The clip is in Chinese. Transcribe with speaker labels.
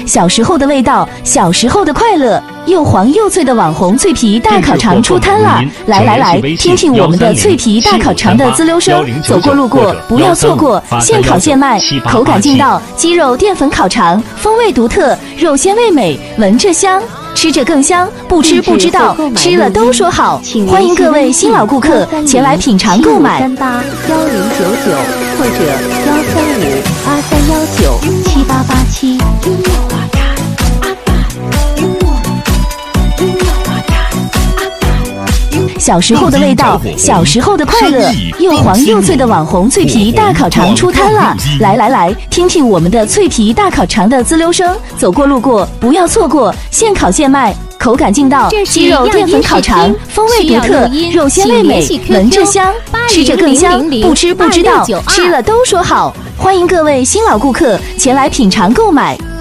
Speaker 1: 小时候的味道，小时候的快乐。又黄又脆的网红脆皮大烤肠出摊了！来，听听我们的脆皮大烤肠的滋溜声，走过路过不要错过，现烤现卖，口感劲道，鸡肉淀粉烤肠，风味独特，肉鲜味美，闻着香。吃着更香，不吃不知道，吃了都说好。欢迎各位新老顾客前来品尝购买。
Speaker 2: 381099或者13583197887。
Speaker 1: 小时候的味道，小时候的快乐，又黄又脆的网红脆皮大烤肠出摊了！来，听听我们的脆皮大烤肠的滋溜声，走过路过不要错过，现烤现卖，口感劲道，鸡肉淀粉烤肠，风味独特，肉鲜味美，闻着香，吃着更香，不吃不知道，吃了都说好。欢迎各位新老顾客前来品尝购买。